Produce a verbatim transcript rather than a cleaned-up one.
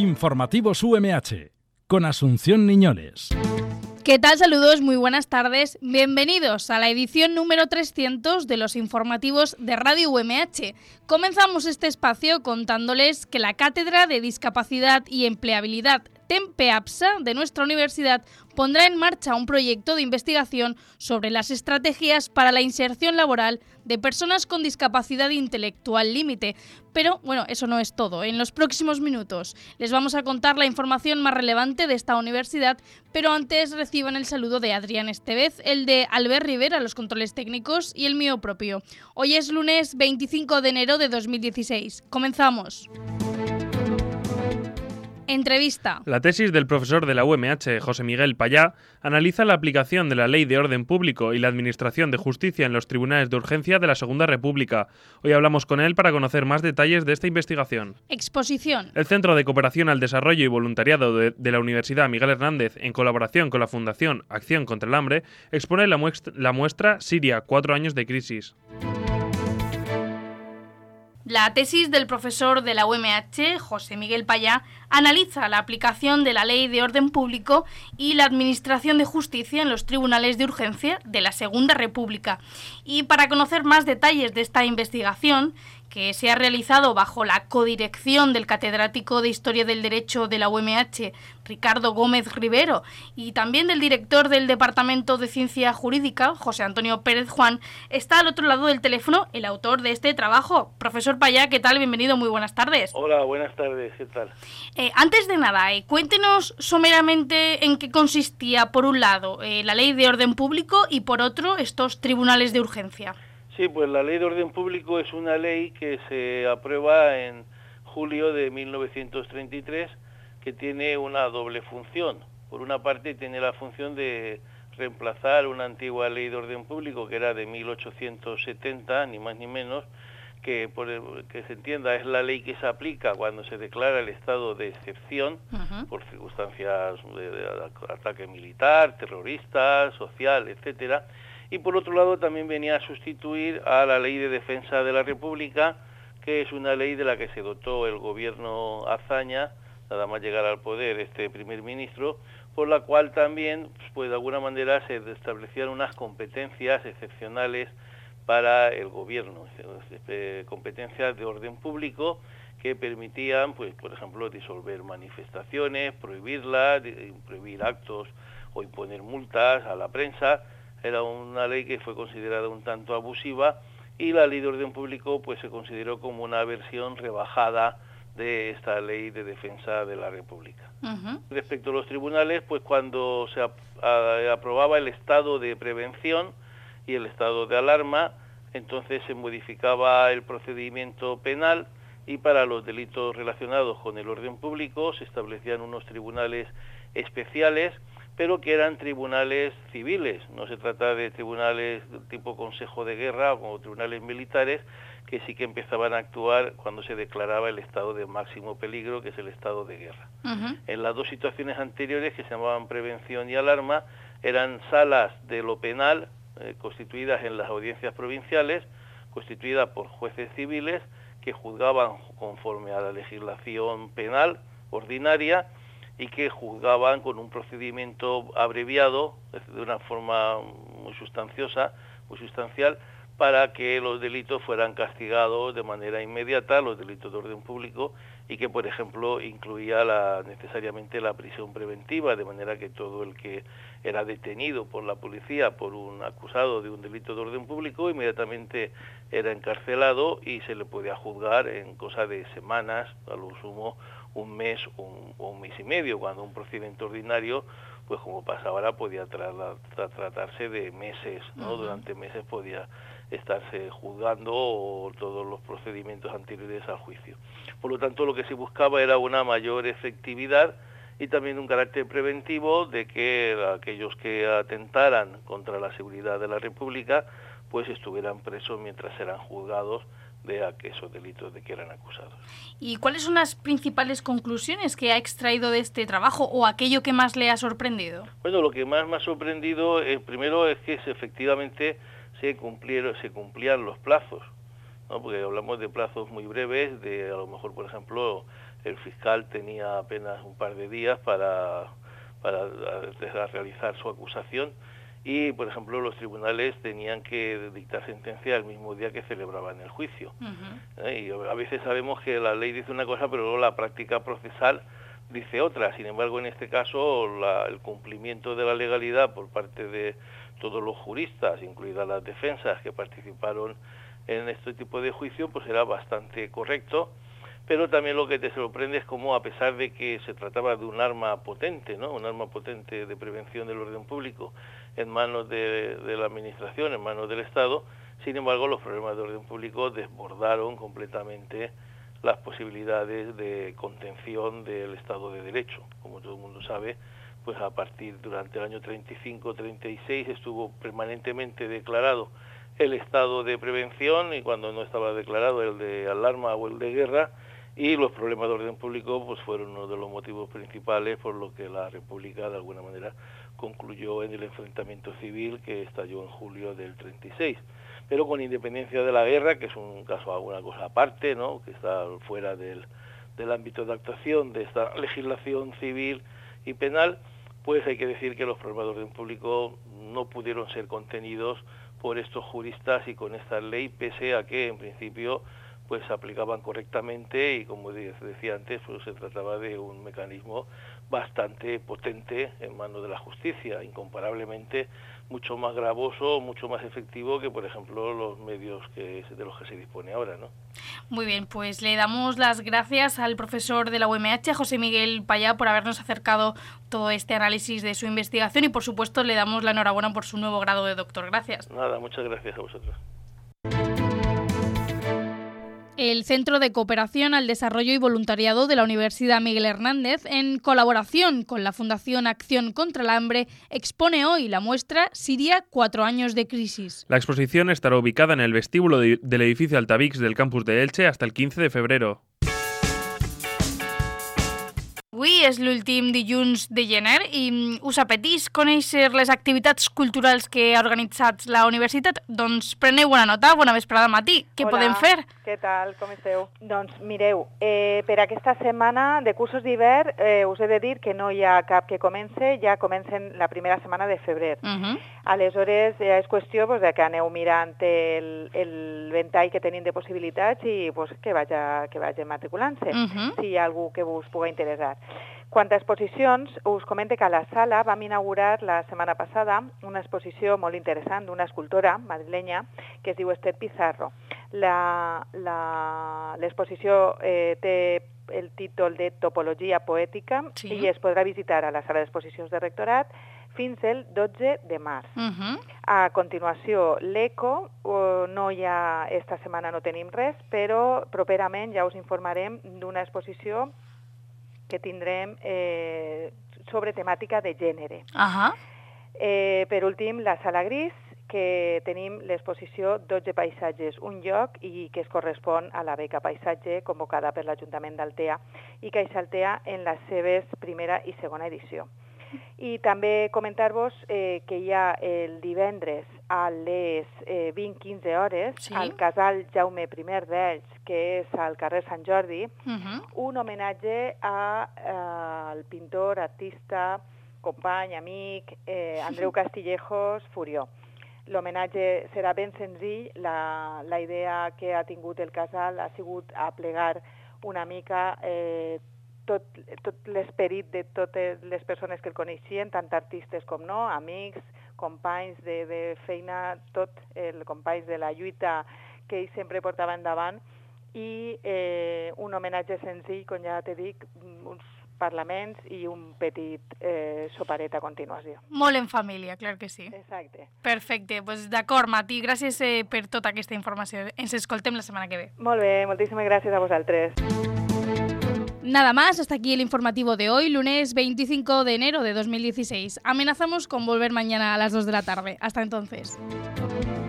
Informativos U M H, con Asunción Niñoles. ¿Qué tal? Saludos, muy buenas tardes. Bienvenidos a la edición número trescientos de los informativos de Radio U M H. Comenzamos este espacio contándoles que la Cátedra de Discapacidad y Empleabilidad TEMPE-APSA de nuestra universidad pondrá en marcha un proyecto de investigación sobre las estrategias para la inserción laboral de personas con discapacidad intelectual límite. Pero, bueno, eso no es todo. En los próximos minutos les vamos a contar la información más relevante de esta universidad, pero antes reciban el saludo de Adrián Estevez, el de Albert Rivera, los controles técnicos, y el mío propio. Hoy es lunes veinticinco de enero de dos mil dieciséis. Comenzamos. Entrevista. La tesis del profesor de la U M H, José Miguel Payá, analiza la aplicación de la Ley de Orden Público y la Administración de Justicia en los tribunales de urgencia de la Segunda República. Hoy hablamos con él para conocer más detalles de esta investigación. Exposición. El Centro de Cooperación al Desarrollo y Voluntariado de, de la Universidad Miguel Hernández, en colaboración con la Fundación Acción contra el Hambre, expone la muestra, la muestra Siria, cuatro años de crisis. La tesis del profesor de la U M H, José Miguel Payá, analiza la aplicación de la Ley de Orden Público y la Administración de Justicia en los tribunales de urgencia de la Segunda República. Y para conocer más detalles de esta investigación, que se ha realizado bajo la codirección del catedrático de Historia del Derecho de la U M H, Ricardo Gómez Rivero, y también del director del Departamento de Ciencia Jurídica, José Antonio Pérez Juan, está al otro lado del teléfono el autor de este trabajo. Profesor Payá, ¿qué tal? Bienvenido, muy buenas tardes. Hola, buenas tardes, ¿qué tal? Eh, antes de nada, eh, cuéntenos someramente en qué consistía, por un lado, eh, la Ley de Orden Público y, por otro, estos tribunales de urgencia. Sí, pues la Ley de Orden Público es una ley que se aprueba en julio de mil novecientos treinta y tres, que tiene una doble función. Por una parte tiene la función de reemplazar una antigua Ley de Orden Público que era de mil ochocientos setenta, ni más ni menos, que por el, que se entienda es la ley que se aplica cuando se declara el estado de excepción uh-huh. por circunstancias de, de ataque militar, terrorista, social, etcétera. Y por otro lado también venía a sustituir a la Ley de Defensa de la República, que es una ley de la que se dotó el gobierno Azaña, nada más llegar al poder este primer ministro, por la cual también, pues de alguna manera, se establecían unas competencias excepcionales para el gobierno, competencias de orden público que permitían, pues por ejemplo, disolver manifestaciones, prohibirlas, prohibir actos o imponer multas a la prensa. Era una ley que fue considerada un tanto abusiva y la Ley de Orden Público pues se consideró como una versión rebajada de esta Ley de Defensa de la República. Uh-huh. Respecto a los tribunales, pues cuando se ap- a- aprobaba el estado de prevención y el estado de alarma, entonces se modificaba el procedimiento penal y para los delitos relacionados con el orden público se establecían unos tribunales especiales, pero que eran tribunales civiles, no se trata de tribunales tipo Consejo de Guerra o tribunales militares, que sí que empezaban a actuar cuando se declaraba el estado de máximo peligro, que es el estado de guerra. Uh-huh. En las dos situaciones anteriores, que se llamaban prevención y alarma, eran salas de lo penal, eh, constituidas en las audiencias provinciales, constituidas por jueces civiles, que juzgaban conforme a la legislación penal ordinaria, y que juzgaban con un procedimiento abreviado, de una forma muy sustanciosa, muy sustancial, para que los delitos fueran castigados de manera inmediata, los delitos de orden público, y que, por ejemplo, incluía la, necesariamente la prisión preventiva, de manera que todo el que era detenido por la policía por un acusado de un delito de orden público, inmediatamente era encarcelado y se le podía juzgar en cosa de semanas, a lo sumo un mes o un, un mes y medio, cuando un procedimiento ordinario, pues como pasa ahora, podía tra- tra- tratarse de meses, ¿no? Uh-huh. Durante meses podía estarse juzgando o todos los procedimientos anteriores al juicio. Por lo tanto, lo que se buscaba era una mayor efectividad y también un carácter preventivo de que aquellos que atentaran contra la seguridad de la República pues estuvieran presos mientras eran juzgados de esos delitos de que eran acusados. ¿Y cuáles son las principales conclusiones que ha extraído de este trabajo o aquello que más le ha sorprendido? Bueno, lo que más me ha sorprendido, eh, primero es que se, efectivamente se cumplieron, se cumplían los plazos, ¿no? Porque hablamos de plazos muy breves, de a lo mejor, por ejemplo, el fiscal tenía apenas un par de días para, para realizar su acusación y, por ejemplo, los tribunales tenían que dictar sentencia el mismo día que celebraban el juicio. Uh-huh. ¿Eh? Y a veces sabemos que la ley dice una cosa, pero luego la práctica procesal dice otra. Sin embargo, en este caso, la, el cumplimiento de la legalidad por parte de todos los juristas, incluidas las defensas que participaron en este tipo de juicio, pues era bastante correcto. Pero también lo que te sorprende es cómo, a pesar de que se trataba de un arma potente, ¿no? Un arma potente de prevención del orden público en manos de, de la Administración, en manos del Estado, sin embargo, los problemas de orden público desbordaron completamente las posibilidades de contención del Estado de Derecho. Como todo el mundo sabe, pues a partir durante el año treinta y cinco treinta y seis estuvo permanentemente declarado el estado de prevención y cuando no estaba declarado el de alarma o el de guerra, y los problemas de orden público pues fueron uno de los motivos principales por lo que la República de alguna manera concluyó en el enfrentamiento civil que estalló en julio del treinta y seis. Pero con independencia de la guerra, que es un caso, alguna cosa aparte, ¿no? Que está fuera del, del ámbito de actuación de esta legislación civil y penal, pues hay que decir que los problemas de orden público no pudieron ser contenidos por estos juristas y con esta ley, pese a que en principio pues se aplicaban correctamente y, como decía antes, pues se trataba de un mecanismo bastante potente en manos de la justicia, incomparablemente mucho más gravoso, mucho más efectivo que, por ejemplo, los medios que de los que se dispone ahora, ¿no? Muy bien, pues le damos las gracias al profesor de la U M H, José Miguel Payá, por habernos acercado todo este análisis de su investigación y, por supuesto, le damos la enhorabuena por su nuevo grado de doctor. Gracias. Nada, muchas gracias a vosotros. El Centro de Cooperación al Desarrollo y Voluntariado de la Universidad Miguel Hernández, en colaboración con la Fundación Acción contra el Hambre, expone hoy la muestra Siria, cuatro años de crisis. La exposición estará ubicada en el vestíbulo de, del edificio Altavix del campus de Elche hasta el quince de febrero. Avui és l'últim dilluns de gener i us apeteix conèixer les activitats culturals que ha organitzat la universitat? Doncs preneu bona nota, bona vesprada, Mati. Què Hola, podem fer? Què tal, com esteu? Doncs mireu, eh, per aquesta setmana de cursos d'hivern eh, us he de dir que no hi ha cap que comence, ja comencen la primera setmana de febrer. Uh -huh. Aleshores ja és qüestió pues, de que aneu mirant el, el ventall que tenim de possibilitats i pues, que vaja, que vaja matriculant-se, uh -huh. si hi ha algú que us pugui interessar. Quant a exposicions, us comento que a la sala vam inaugurar la setmana passada una exposició molt interessant d'una escultora madrilenya que es diu Esther Pizarro. L'exposició eh, té el títol de Topologia Poètica sí. i es podrà visitar a la sala d'exposicions de Rectorat fins el dotze de març. Uh -huh. A continuació, l'Eco, no hi ha, esta setmana no tenim res, però properament ja us informarem d'una exposició que tindrem eh, sobre temàtica de gènere. Uh-huh. eh, per últim, la Sala Gris, que tenim l'exposició dotze paisatges, un lloc, i que es correspon a la beca Paisatge convocada per l'Ajuntament d'Altea i CaixaAltea en les seves primera i segona edició. I també comentar-vos eh, que hi ha el divendres a les eh, vint quinze hores sí. al casal Jaume I d'Elx, que és al carrer Sant Jordi, uh-huh. un homenatge a, a, al pintor, artista, company, amic, eh, Andreu Castillejos Furió. L'homenatge serà ben senzill, la, la idea que ha tingut el casal ha sigut aplegar una mica eh, tot, tot l'esperit de totes les persones que el coneixien, tant artistes com no, amics, companys de, de feina, tot el companys de la lluita que ell sempre portava endavant, i eh, un homenatge senzill, com ja t'he dit, uns parlaments i un petit eh, soparet a continuació. Molt en família, clar que sí. Exacte. Perfecte, pues d'acord, Mati, gràcies eh, per tota aquesta informació. Ens escoltem la setmana que ve. Molt bé, moltíssimes gràcies a vosaltres. Nada más, hasta aquí el informativo de hoy, lunes veinticinco de enero de dos mil dieciséis. Amenazamos con volver mañana a las dos de la tarde. Hasta entonces.